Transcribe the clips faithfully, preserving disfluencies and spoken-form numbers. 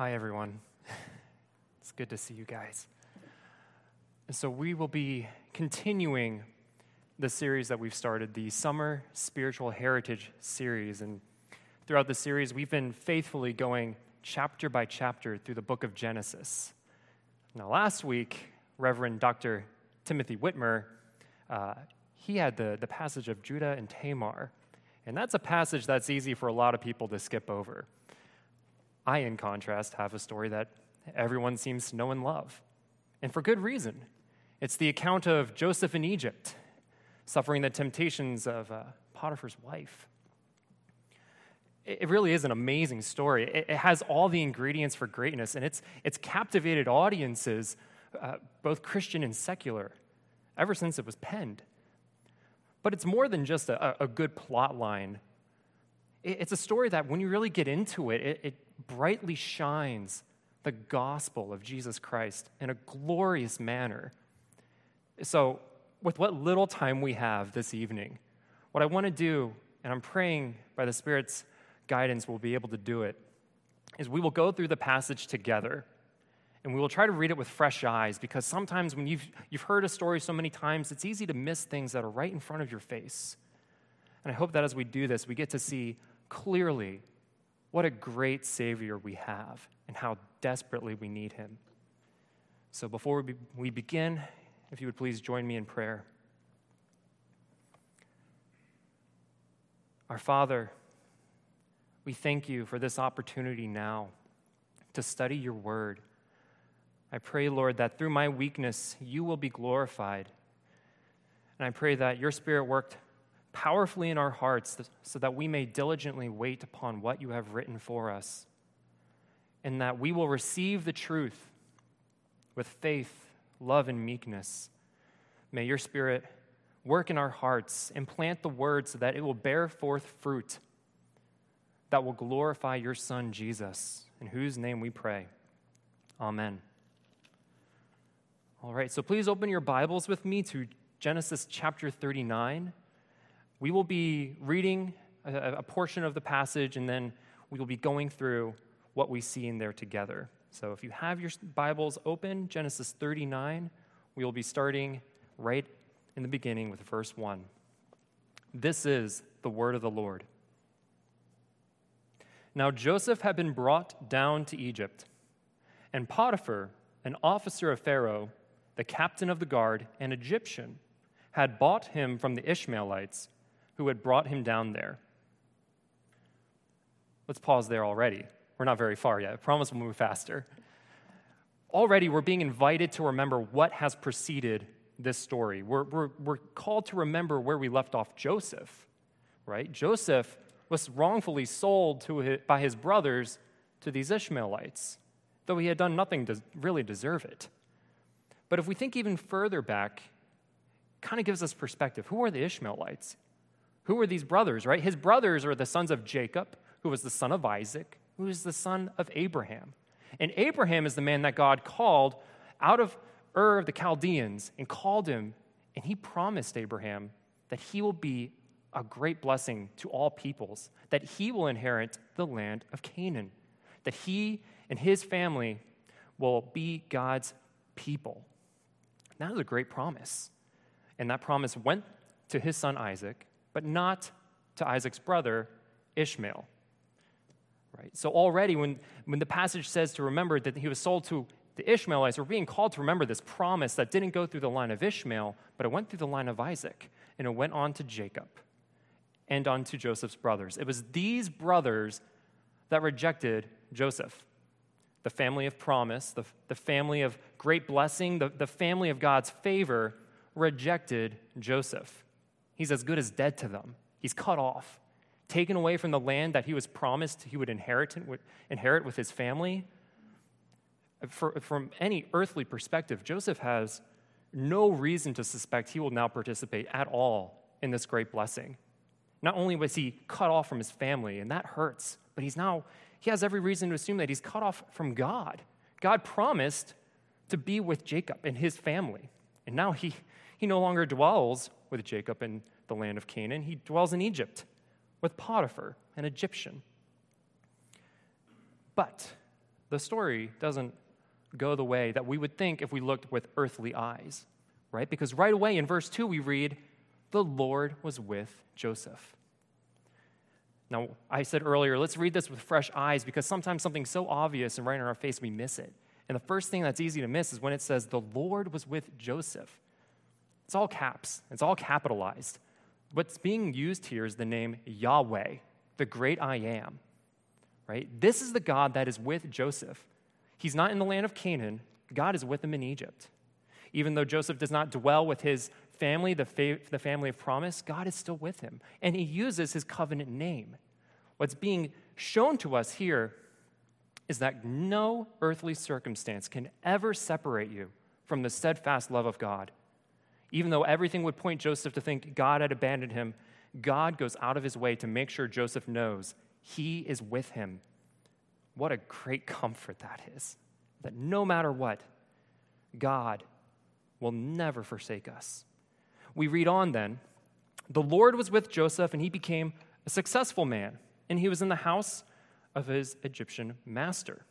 Hi, everyone. It's good to see you guys. And so we will be continuing the series that we've started, the Summer Spiritual Heritage series. And throughout the series, we've been faithfully going chapter by chapter through the book of Genesis. Now, last week, Reverend Doctor Timothy Whitmer, uh, he had the, the passage of Judah and Tamar. And that's a passage that's easy for a lot of people to skip over. I, in contrast, have a story that everyone seems to know and love, and for good reason. It's the account of Joseph in Egypt, suffering the temptations of uh, Potiphar's wife. It really is an amazing story. It, it has all the ingredients for greatness, and it's, it's captivated audiences, uh, both Christian and secular, ever since it was penned. But it's more than just a, a good plot line. It, it's a story that when you really get into it, it, it brightly shines the gospel of Jesus Christ in a glorious manner. So, with what little time we have this evening, what I want to do, and I'm praying by the Spirit's guidance we'll be able to do it, is we will go through the passage together, and we will try to read it with fresh eyes, because sometimes when you've, you've heard a story so many times, it's easy to miss things that are right in front of your face. And I hope that as we do this, we get to see clearly what a great Savior we have and how desperately we need him. So before we, be, we begin, if you would please join me in prayer. Our Father, we thank you for this opportunity now to study your word. I pray, Lord, that through my weakness, you will be glorified. And I pray that your Spirit worked powerfully in our hearts so that we may diligently wait upon what you have written for us, and that we will receive the truth with faith, love, and meekness. May your Spirit work in our hearts and plant the word so that it will bear forth fruit that will glorify your Son, Jesus, in whose name we pray. Amen. All right, so please open your Bibles with me to Genesis chapter thirty-nine. We will be reading a, a portion of the passage, and then we will be going through what we see in there together. So if you have your Bibles open, Genesis thirty-nine, we will be starting right in the beginning with verse one. This is the word of the Lord. Now Joseph had been brought down to Egypt, and Potiphar, an officer of Pharaoh, the captain of the guard, an Egyptian, had bought him from the Ishmaelites who had brought him down there. Let's pause there already. We're not very far yet. I promise we'll move faster. Already, we're being invited to remember what has preceded this story. We're, we're, we're called to remember where we left off Joseph, right? Joseph was wrongfully sold to his, by his brothers to these Ishmaelites, though he had done nothing to really deserve it. But if we think even further back, it kind of gives us perspective. Who are the Ishmaelites? Who are these brothers, right? His brothers are the sons of Jacob, who was the son of Isaac, who is the son of Abraham. And Abraham is the man that God called out of Ur of the Chaldeans and called him, and he promised Abraham that he will be a great blessing to all peoples, that he will inherit the land of Canaan, that he and his family will be God's people. That is a great promise. And that promise went to his son Isaac, but not to Isaac's brother, Ishmael. Right? So already when, when the passage says to remember that he was sold to the Ishmaelites, we're being called to remember this promise that didn't go through the line of Ishmael, but it went through the line of Isaac, and it went on to Jacob and on to Joseph's brothers. It was these brothers that rejected Joseph, the family of promise, the, the family of great blessing, the, the family of God's favor rejected Joseph. He's as good as dead to them. He's cut off, taken away from the land that he was promised he would inherit, inherit with his family. For, from any earthly perspective, Joseph has no reason to suspect he will now participate at all in this great blessing. Not only was he cut off from his family, and that hurts, but he's now, he has every reason to assume that he's cut off from God. God promised to be with Jacob and his family, and now he, he no longer dwells with Jacob in the land of Canaan. He dwells in Egypt with Potiphar, an Egyptian. But the story doesn't go the way that we would think if we looked with earthly eyes, right? Because right away in verse two we read, the Lord was with Joseph. Now, I said earlier, let's read this with fresh eyes because sometimes something's so obvious and right in our face we miss it. And the first thing that's easy to miss is when it says the Lord was with Joseph. It's all caps. It's all capitalized. What's being used here is the name Yahweh, the great I am, right? This is the God that is with Joseph. He's not in the land of Canaan. God is with him in Egypt. Even though Joseph does not dwell with his family, the, fa- the family of promise, God is still with him. And he uses his covenant name. What's being shown to us here is that no earthly circumstance can ever separate you from the steadfast love of God. Even though everything would point Joseph to think God had abandoned him, God goes out of his way to make sure Joseph knows he is with him. What a great comfort that is, that no matter what, God will never forsake us. We read on then, the Lord was with Joseph, and he became a successful man, and he was in the house of his Egyptian master.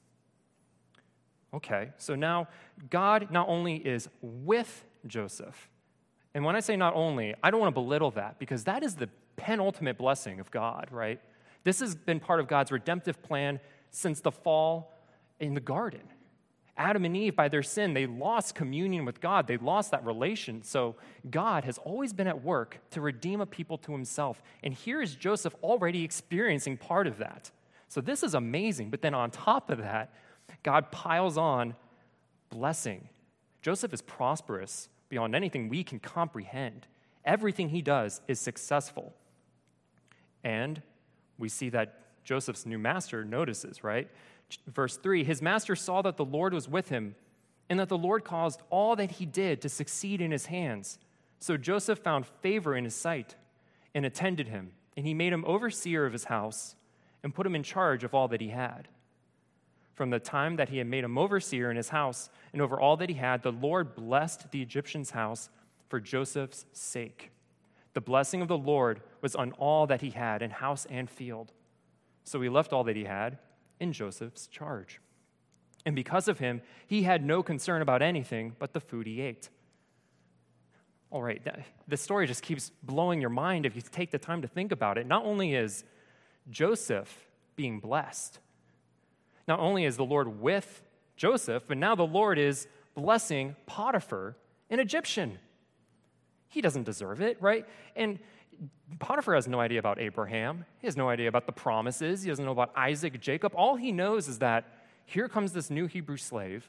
Okay, so now God not only is with Joseph, and when I say not only, I don't want to belittle that because that is the penultimate blessing of God, right? This has been part of God's redemptive plan since the fall in the garden. Adam and Eve, by their sin, they lost communion with God. They lost that relation. So God has always been at work to redeem a people to himself. And here is Joseph already experiencing part of that. So this is amazing. But then on top of that, God piles on blessing. Joseph is prosperous beyond anything we can comprehend. Everything he does is successful. And we see that Joseph's new master notices, right? Verse three, his master saw that the Lord was with him and that the Lord caused all that he did to succeed in his hands. So Joseph found favor in his sight and attended him, and he made him overseer of his house and put him in charge of all that he had. From the time that he had made him overseer in his house and over all that he had, the Lord blessed the Egyptian's house for Joseph's sake. The blessing of the Lord was on all that he had in house and field. So he left all that he had in Joseph's charge. And because of him, he had no concern about anything but the food he ate. All right, the story just keeps blowing your mind if you take the time to think about it. Not only is Joseph being blessed, not only is the Lord with Joseph, but now the Lord is blessing Potiphar, an Egyptian. He doesn't deserve it, right? And Potiphar has no idea about Abraham. He has no idea about the promises. He doesn't know about Isaac, Jacob. All he knows is that here comes this new Hebrew slave,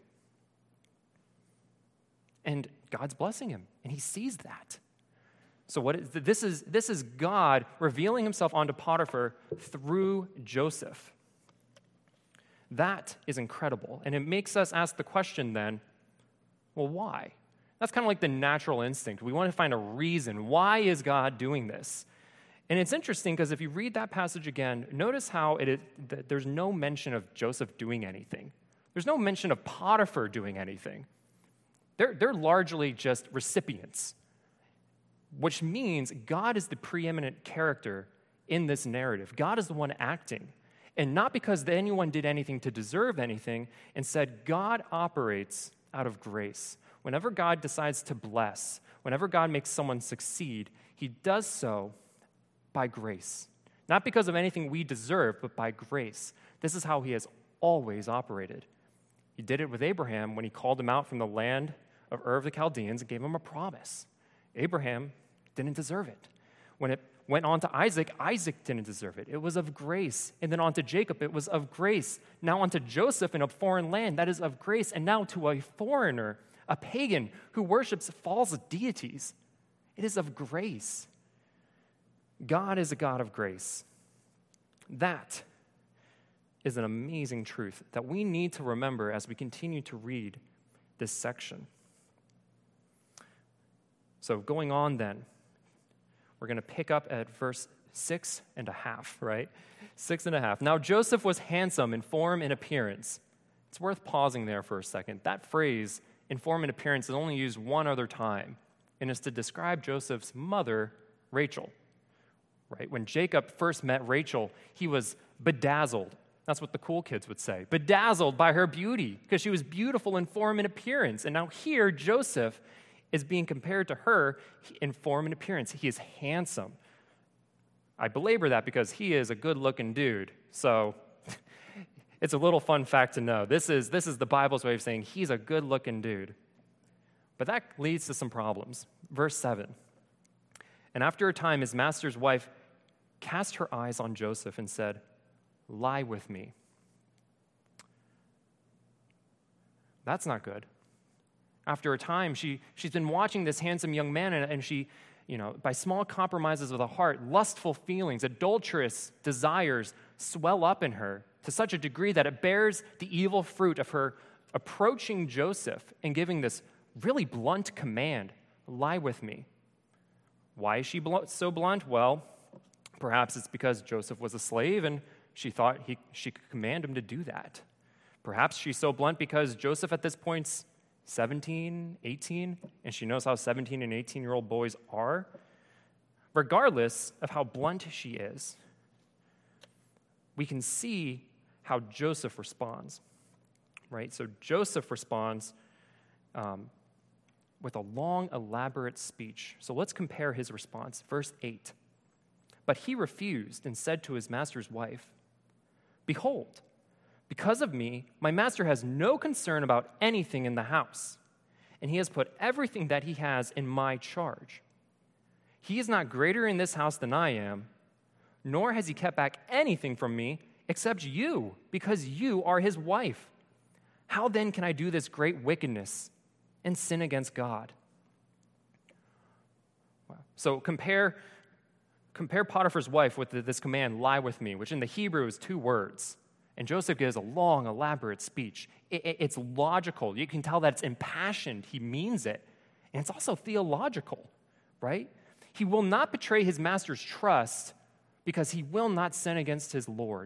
and God's blessing him, and he sees that. So what is, this is this is God revealing himself onto Potiphar through Joseph. That is incredible, and it makes us ask the question then, well, why? That's kind of like the natural instinct. We want to find a reason. Why is God doing this? And it's interesting because if you read that passage again, notice how it is, that there's no mention of Joseph doing anything. There's no mention of Potiphar doing anything. They're, they're largely just recipients, which means God is the preeminent character in this narrative. God is the one acting. And not because anyone did anything to deserve anything. Instead, God operates out of grace. Whenever God decides to bless, whenever God makes someone succeed, he does so by grace. Not because of anything we deserve, but by grace. This is how he has always operated. He did it with Abraham when he called him out from the land of Ur of the Chaldeans and gave him a promise. Abraham didn't deserve it. When it went on to Isaac, Isaac didn't deserve it. It was of grace. And then on to Jacob, it was of grace. Now on to Joseph in a foreign land, that is of grace. And now to a foreigner, a pagan who worships false deities, it is of grace. God is a God of grace. That is an amazing truth that we need to remember as we continue to read this section. So going on then, we're going to pick up at verse six and a half, right? Six and a half. Now Joseph was handsome in form and appearance. It's worth pausing there for a second. That phrase, in form and appearance, is only used one other time, and it's to describe Joseph's mother, Rachel. Right? When Jacob first met Rachel, he was bedazzled. That's what the cool kids would say. Bedazzled by her beauty, because she was beautiful in form and appearance. And now here, Joseph is being compared to her in form and appearance. He is handsome. I belabor that because he is a good-looking dude. So it's a little fun fact to know. This is, this is the Bible's way of saying he's a good-looking dude. But that leads to some problems. Verse seven. And after a time, his master's wife cast her eyes on Joseph and said, "Lie with me." That's not good. After a time, she, she's been watching this handsome young man, and, and she, you know, by small compromises of the heart, lustful feelings, adulterous desires swell up in her to such a degree that it bears the evil fruit of her approaching Joseph and giving this really blunt command, "Lie with me." Why is she bl- so blunt? Well, perhaps it's because Joseph was a slave and she thought he, she could command him to do that. Perhaps she's so blunt because Joseph at this point's seventeen, eighteen, and she knows how seventeen and eighteen-year-old boys are. Regardless of how blunt she is, we can see how Joseph responds, right? So Joseph responds um, with a long, elaborate speech. So let's compare his response. Verse eight. But he refused and said to his master's wife, "Behold, because of me, my master has no concern about anything in the house, and he has put everything that he has in my charge. He is not greater in this house than I am, nor has he kept back anything from me except you, because you are his wife. How then can I do this great wickedness and sin against God?" Wow. So compare, compare Potiphar's wife with the, this command, "Lie with me," which in the Hebrew is two words. And Joseph gives a long, elaborate speech. It, it, it's logical. You can tell that it's impassioned. He means it. And it's also theological, right? He will not betray his master's trust because he will not sin against his Lord.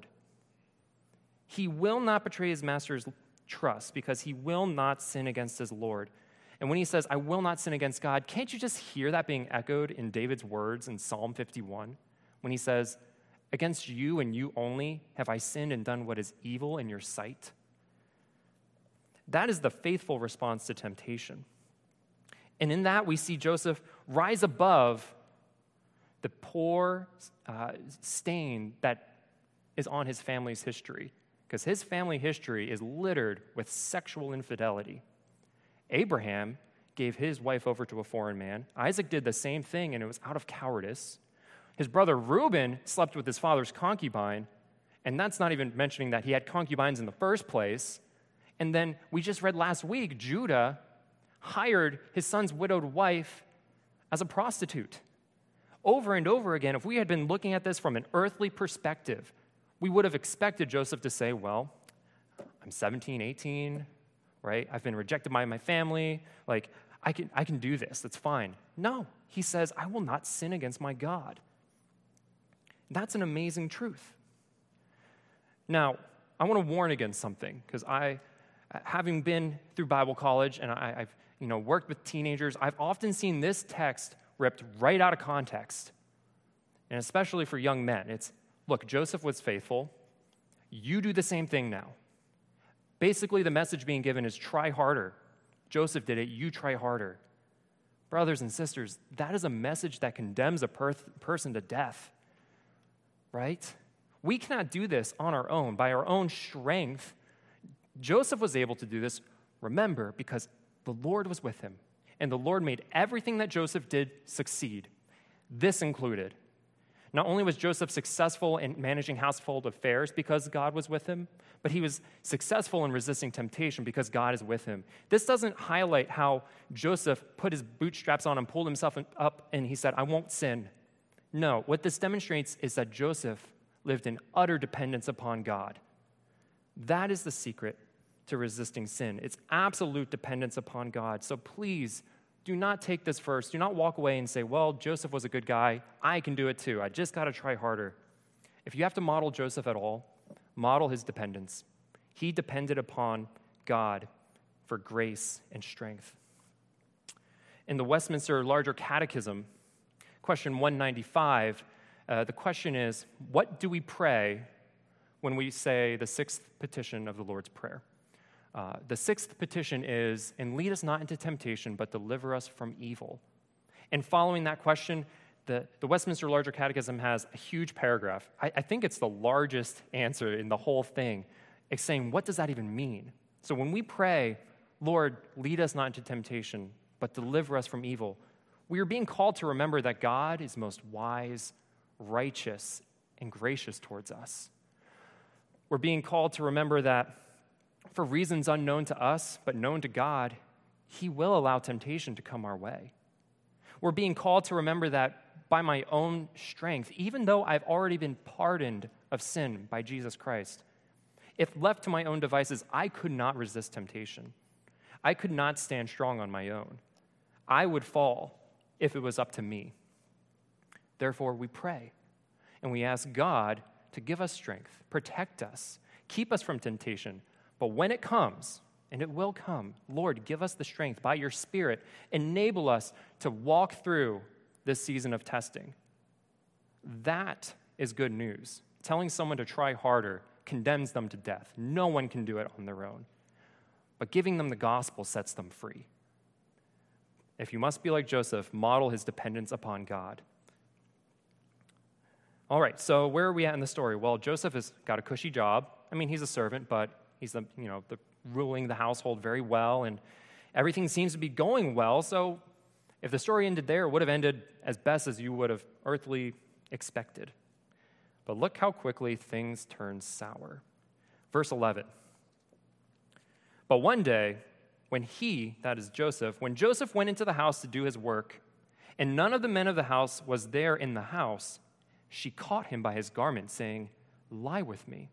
He will not betray his master's trust because he will not sin against his Lord. And when he says, "I will not sin against God," can't you just hear that being echoed in David's words in Psalm fifty-one? When he says, "Against you and you only have I sinned and done what is evil in your sight." That is the faithful response to temptation. And in that, we see Joseph rise above the poor uh, stain that is on his family's history, because his family history is littered with sexual infidelity. Abraham gave his wife over to a foreign man. Isaac did the same thing, and it was out of cowardice. His brother Reuben slept with his father's concubine, and that's not even mentioning that he had concubines in the first place. And then we just read last week, Judah hired his son's widowed wife as a prostitute. Over and over again, if we had been looking at this from an earthly perspective, we would have expected Joseph to say, "Well, I'm seventeen, eighteen, right? I've been rejected by my family. Like, I can, I can do this. That's fine." No, he says, "I will not sin against my God." That's an amazing truth. Now, I want to warn against something, because I, having been through Bible college and I, I've you know worked with teenagers, I've often seen this text ripped right out of context, and especially for young men. It's, look, Joseph was faithful. You do the same thing now. Basically, the message being given is try harder. Joseph did it. You try harder. Brothers and sisters, that is a message that condemns a per- person to death. Right? We cannot do this on our own, by our own strength. Joseph was able to do this, remember, because the Lord was with him. And the Lord made everything that Joseph did succeed. This included, not only was Joseph successful in managing household affairs because God was with him, but he was successful in resisting temptation because God is with him. This doesn't highlight how Joseph put his bootstraps on and pulled himself up and he said, "I won't sin." No, what this demonstrates is that Joseph lived in utter dependence upon God. That is the secret to resisting sin. It's absolute dependence upon God. So please, do not take this verse. Do not walk away and say, "Well, Joseph was a good guy. I can do it too. I just got to try harder." If you have to model Joseph at all, model his dependence. He depended upon God for grace and strength. In the Westminster Larger Catechism, question one ninety-five, uh, the question is, what do we pray when we say the sixth petition of the Lord's Prayer. Uh, the sixth petition is, and lead us not into temptation, but deliver us from evil. And following that question, the, the Westminster Larger Catechism has a huge paragraph. I, I think it's the largest answer in the whole thing. It's saying, what does that even mean? So when we pray, Lord, lead us not into temptation, but deliver us from evil, we are being called to remember that God is most wise, righteous, and gracious towards us. We're being called to remember that for reasons unknown to us, but known to God, He will allow temptation to come our way. We're being called to remember that by my own strength, even though I've already been pardoned of sin by Jesus Christ, if left to my own devices, I could not resist temptation. I could not stand strong on my own. I would fall if it was up to me. Therefore, we pray, and we ask God to give us strength, protect us, keep us from temptation. But when it comes, and it will come, Lord, give us the strength by your Spirit. Enable us to walk through this season of testing. That is good news. Telling someone to try harder condemns them to death. No one can do it on their own. But giving them the gospel sets them free. If you must be like Joseph, model his dependence upon God. All right, so where are we at in the story? Well, Joseph has got a cushy job. I mean, he's a servant, but he's the, you know, the, ruling the household very well, and everything seems to be going well. So if the story ended there, it would have ended as best as you would have earthly expected. But look how quickly things turn sour. Verse eleven. But one day, when he, that is Joseph, when Joseph went into the house to do his work, and none of the men of the house was there in the house, she caught him by his garment, saying, "Lie with me."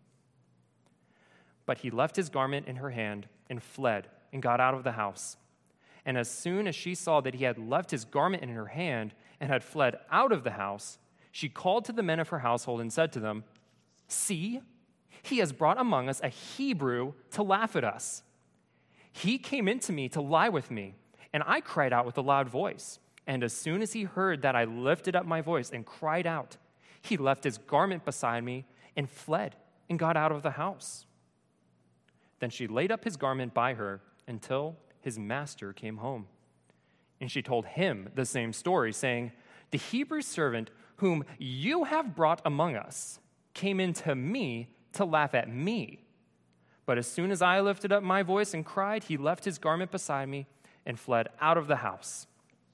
But he left his garment in her hand and fled and got out of the house. And as soon as she saw that he had left his garment in her hand and had fled out of the house, she called to the men of her household and said to them, "See, he has brought among us a Hebrew to laugh at us. He came in to me to lie with me, and I cried out with a loud voice. And as soon as he heard that I lifted up my voice and cried out, he left his garment beside me and fled and got out of the house." Then she laid up his garment by her until his master came home. And she told him the same story, saying, "The Hebrew servant whom you have brought among us came in to me to laugh at me. But as soon as I lifted up my voice and cried, he left his garment beside me and fled out of the house."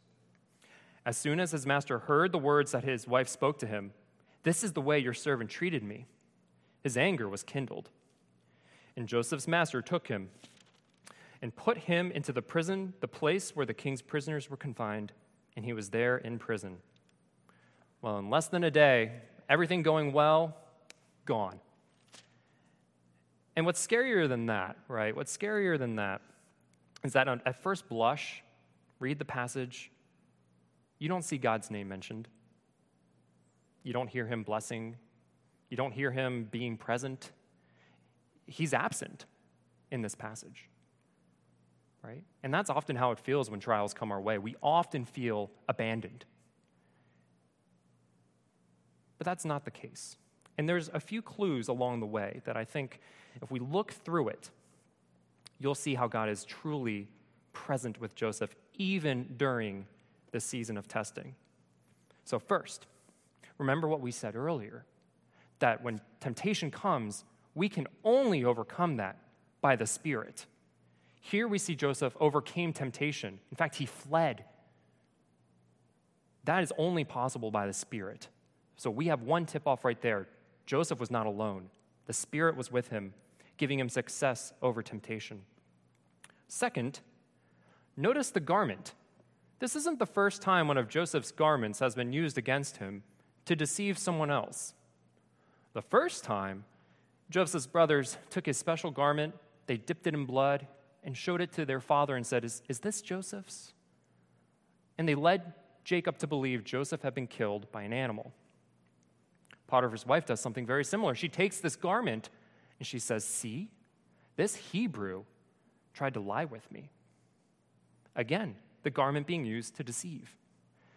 As soon as his master heard the words that his wife spoke to him, "This is the way your servant treated me," his anger was kindled. And Joseph's master took him and put him into the prison, the place where the king's prisoners were confined, and he was there in prison. Well, in less than a day, everything going well, gone. And what's scarier than that, right? What's scarier than that is that at first blush, read the passage, you don't see God's name mentioned. You don't hear him blessing. You don't hear him being present. He's absent in this passage, right? And that's often how it feels when trials come our way. We often feel abandoned. But that's not the case. And there's a few clues along the way that I think if we look through it, you'll see how God is truly present with Joseph even during this season of testing. So first, remember what we said earlier, that when temptation comes, we can only overcome that by the Spirit. Here we see Joseph overcame temptation. In fact, he fled. That is only possible by the Spirit. So we have one tip-off right there. Joseph was not alone. The Spirit was with him, giving him success over temptation. Second, notice the garment. This isn't the first time one of Joseph's garments has been used against him to deceive someone else. The first time, Joseph's brothers took his special garment, they dipped it in blood, and showed it to their father and said, is, is this Joseph's? And they led Jacob to believe Joseph had been killed by an animal. Potiphar's wife does something very similar. She takes this garment and she says, "See, this Hebrew tried to lie with me." Again, the garment being used to deceive.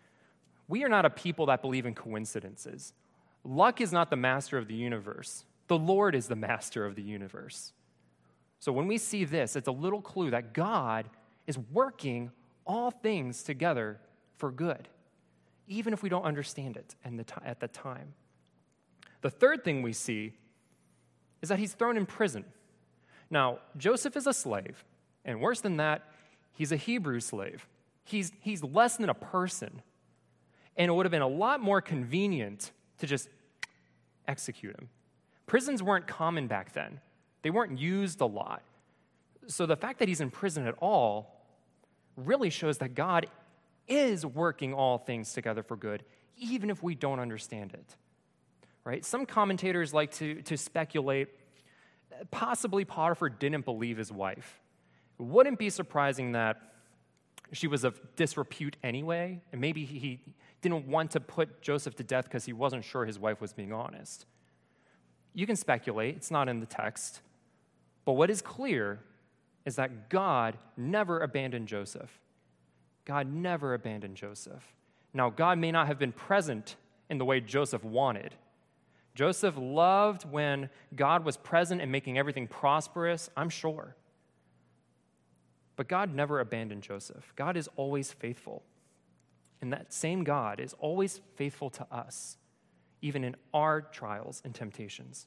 We are not a people that believe in coincidences. Luck is not the master of the universe. The The Lord is the master of the universe. So when we see this, it's a little clue that God is working all things together for good, even if we don't understand it at the time. The third thing we see is that he's thrown in prison. Now, Joseph is a slave, and worse than that, he's a Hebrew slave. He's, he's less than a person, and it would have been a lot more convenient to just execute him. Prisons weren't common back then. They weren't used a lot. So the fact that he's in prison at all really shows that God is working all things together for good, even if we don't understand it. Right? Some commentators like to, to speculate possibly Potiphar didn't believe his wife. It wouldn't be surprising that she was of disrepute anyway, and maybe he didn't want to put Joseph to death because he wasn't sure his wife was being honest. You can speculate, it's not in the text, but what is clear is that God never abandoned Joseph. God never abandoned Joseph. Now, God may not have been present in the way Joseph wanted. Joseph loved when God was present and making everything prosperous, I'm sure. But God never abandoned Joseph. God is always faithful. And that same God is always faithful to us, even in our trials and temptations.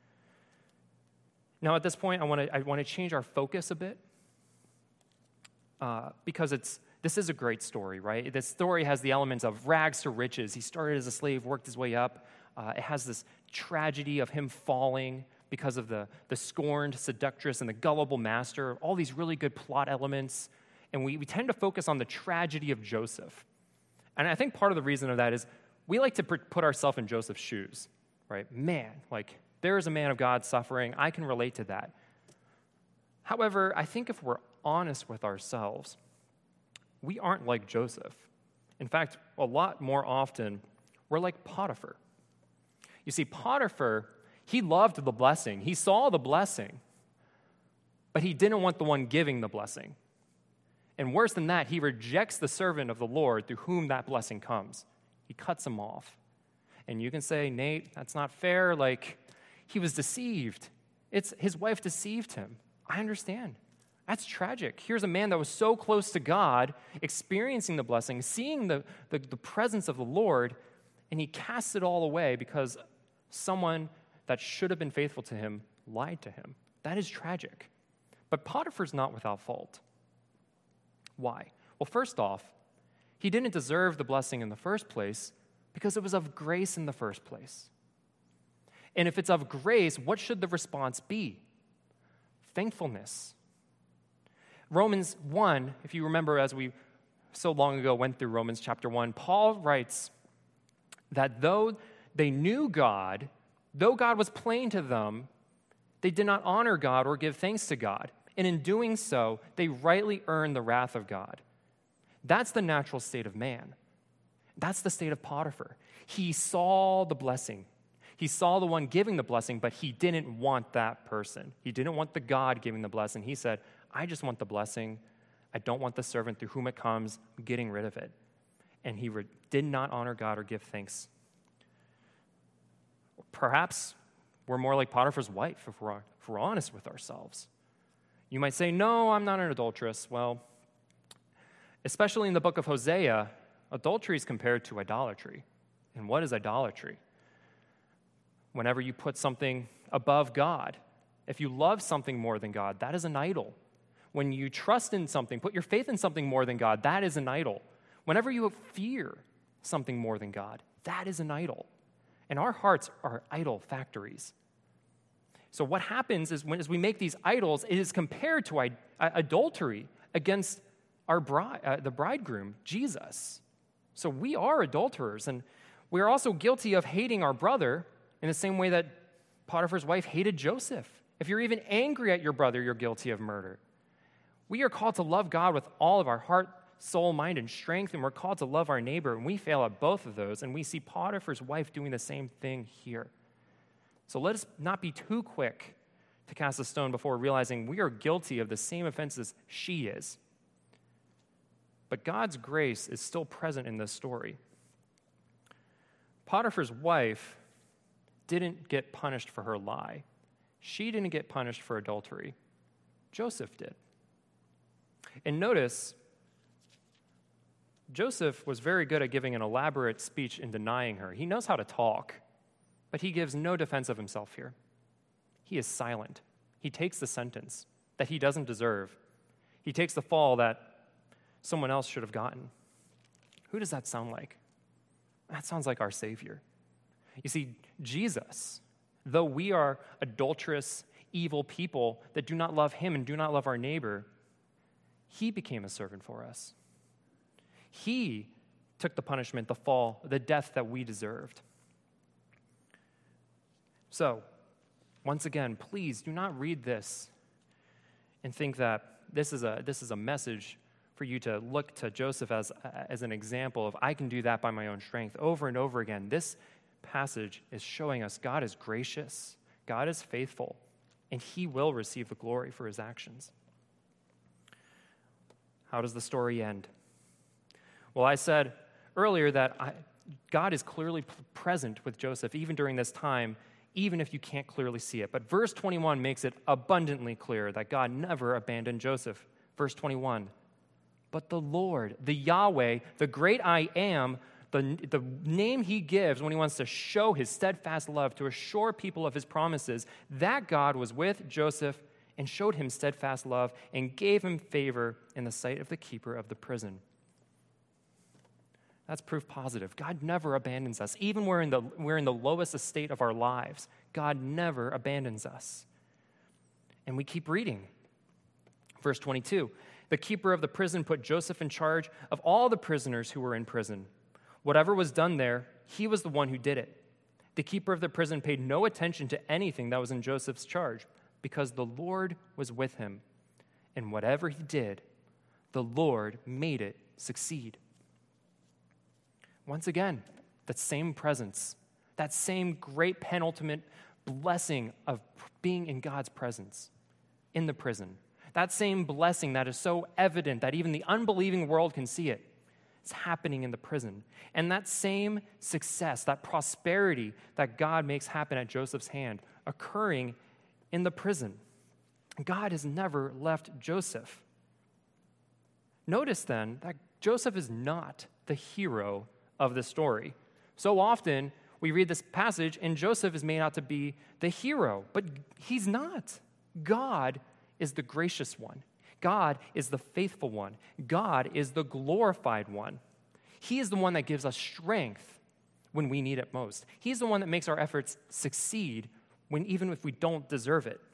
Now, at this point, I want to I want to change our focus a bit uh, because it's this is a great story, right? This story has the elements of rags to riches. He started as a slave, worked his way up. Uh, it has this tragedy of him falling because of the, the scorned seductress and the gullible master, all these really good plot elements. And we, we tend to focus on the tragedy of Joseph. And I think part of the reason of that is we like to put ourselves in Joseph's shoes, right? Man, like, there is a man of God suffering. I can relate to that. However, I think if we're honest with ourselves, we aren't like Joseph. In fact, a lot more often, we're like Potiphar. You see, Potiphar, he loved the blessing. He saw the blessing, but he didn't want the one giving the blessing. And worse than that, he rejects the servant of the Lord through whom that blessing comes. He cuts him off. And you can say, Nate, that's not fair. Like, he was deceived. It's his wife deceived him. I understand. That's tragic. Here's a man that was so close to God, experiencing the blessing, seeing the, the, the presence of the Lord, and he casts it all away because someone that should have been faithful to him lied to him. That is tragic. But Potiphar's not without fault. Why? Well, first off, he didn't deserve the blessing in the first place because it was of grace in the first place. And if it's of grace, what should the response be? Thankfulness. Romans one, if you remember, as we so long ago went through Romans chapter one, Paul writes that though they knew God, though God was plain to them, they did not honor God or give thanks to God. And in doing so, they rightly earned the wrath of God. That's the natural state of man. That's the state of Potiphar. He saw the blessing. He saw the one giving the blessing, but he didn't want that person. He didn't want the God giving the blessing. He said, I just want the blessing. I don't want the servant through whom it comes. I'm getting rid of it. And he re- did not honor God or give thanks. Perhaps we're more like Potiphar's wife if we're, if we're honest with ourselves. You might say, no, I'm not an adulteress. Well, especially in the book of Hosea, adultery is compared to idolatry. And what is idolatry? Whenever you put something above God, if you love something more than God, that is an idol. When you trust in something, put your faith in something more than God, that is an idol. Whenever you fear something more than God, that is an idol. And our hearts are idol factories. So what happens is when as we make these idols, it is compared to I- adultery against our bride, uh, the bridegroom, Jesus. So we are adulterers, and we are also guilty of hating our brother in the same way that Potiphar's wife hated Joseph. If you're even angry at your brother, you're guilty of murder. We are called to love God with all of our heart, soul, mind, and strength, and we're called to love our neighbor, and we fail at both of those, and we see Potiphar's wife doing the same thing here. So let us not be too quick to cast a stone before realizing we are guilty of the same offenses she is. But God's grace is still present in this story. Potiphar's wife didn't get punished for her lie. She didn't get punished for adultery. Joseph did. And notice, Joseph was very good at giving an elaborate speech in denying her. He knows how to talk, but he gives no defense of himself here. He is silent. He takes the sentence that he doesn't deserve. He takes the fall that someone else should have gotten. Who does that sound like? That sounds like our Savior. You see, Jesus, though we are adulterous, evil people that do not love him and do not love our neighbor, he became a servant for us. He took the punishment, the fall, the death that we deserved. So, once again, please do not read this and think that this is a this is a message for you to look to Joseph as, as an example of, I can do that by my own strength. Over and over again, this passage is showing us God is gracious, God is faithful, and he will receive the glory for his actions. How does the story end? Well, I said earlier that I, God is clearly present with Joseph even during this time, even if you can't clearly see it. But verse twenty-one makes it abundantly clear that God never abandoned Joseph. Verse twenty-one, but the Lord, the Yahweh, the great I am, the, the name he gives when he wants to show his steadfast love, to assure people of his promises, that God was with Joseph and showed him steadfast love and gave him favor in the sight of the keeper of the prison. That's proof positive. God never abandons us. Even when we're in the, we're in the lowest estate of our lives, God never abandons us. And we keep reading. Verse twenty-two, the keeper of the prison put Joseph in charge of all the prisoners who were in prison. Whatever was done there, he was the one who did it. The keeper of the prison paid no attention to anything that was in Joseph's charge, because the Lord was with him. And whatever he did, the Lord made it succeed. Once again, that same presence, that same great penultimate blessing of being in God's presence in the prison, that same blessing that is so evident that even the unbelieving world can see it, is happening in the prison. And that same success, that prosperity that God makes happen at Joseph's hand, occurring in the prison. God has never left Joseph. Notice then that Joseph is not the hero of the story. So often we read this passage and Joseph is made out to be the hero, but he's not. God is the gracious one. God is the faithful one. God is the glorified one. He is the one that gives us strength when we need it most. He's the one that makes our efforts succeed when even if we don't deserve it.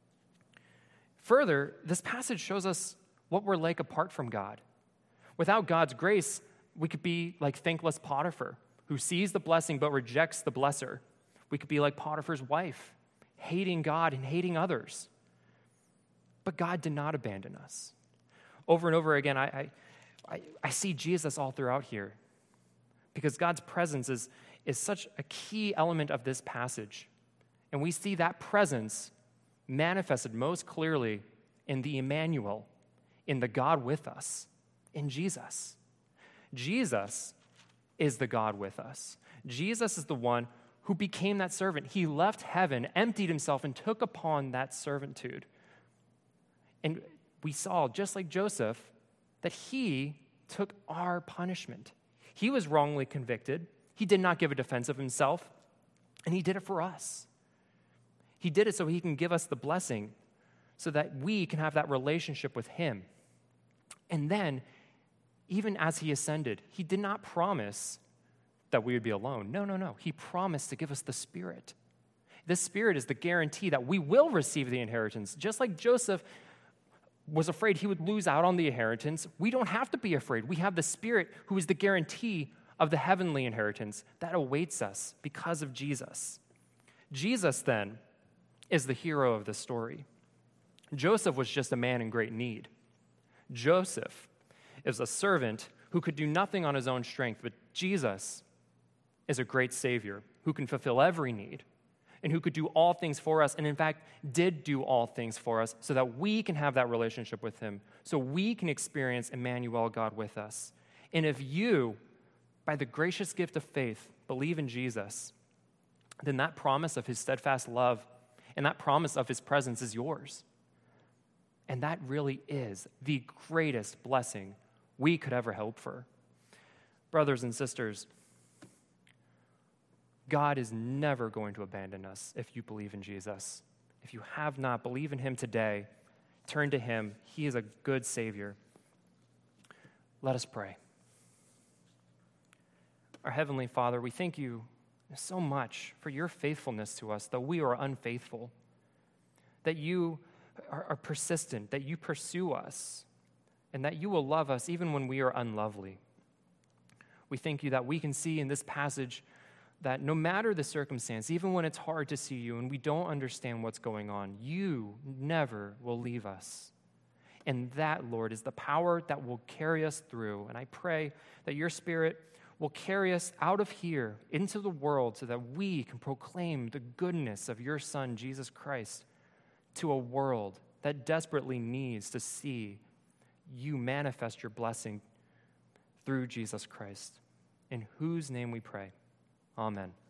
Further, this passage shows us what we're like apart from God. Without God's grace, we could be like thankless Potiphar, who sees the blessing but rejects the blesser. We could be like Potiphar's wife, hating God and hating others. But God did not abandon us. Over and over again, I, I, I see Jesus all throughout here, because God's presence is, is such a key element of this passage. And we see that presence manifested most clearly in the Emmanuel, in the God with us, in Jesus. Jesus is the God with us. Jesus is the one who became that servant. He left heaven, emptied himself, and took upon that servitude. And we saw, just like Joseph, that he took our punishment. He was wrongly convicted. He did not give a defense of himself, and he did it for us. He did it so he can give us the blessing so that we can have that relationship with him. And then, even as he ascended, he did not promise that we would be alone. No, no, no. He promised to give us the Spirit. This Spirit is the guarantee that we will receive the inheritance. Just like Joseph was afraid he would lose out on the inheritance, we don't have to be afraid. We have the Spirit who is the guarantee of the heavenly inheritance that awaits us because of Jesus. Jesus, then, is the hero of the story. Joseph was just a man in great need. Joseph is a servant who could do nothing on his own strength, but Jesus is a great Savior who can fulfill every need and who could do all things for us, and in fact did do all things for us so that we can have that relationship with him, so we can experience Emmanuel, God with us. And if you, by the gracious gift of faith, believe in Jesus, then that promise of his steadfast love and that promise of his presence is yours. And that really is the greatest blessing we could ever hope for. Brothers and sisters, God is never going to abandon us if you believe in Jesus. If you have not, believe in him today. Turn to him. He is a good Savior. Let us pray. Our Heavenly Father, we thank you so much for your faithfulness to us, though we are unfaithful, that you are, are persistent, that you pursue us, and that you will love us even when we are unlovely. We thank you that we can see in this passage that no matter the circumstance, even when it's hard to see you and we don't understand what's going on, you never will leave us. And that, Lord, is the power that will carry us through. And I pray that your Spirit will carry us out of here into the world so that we can proclaim the goodness of your Son, Jesus Christ, to a world that desperately needs to see you manifest your blessing through Jesus Christ, in whose name we pray. Amen.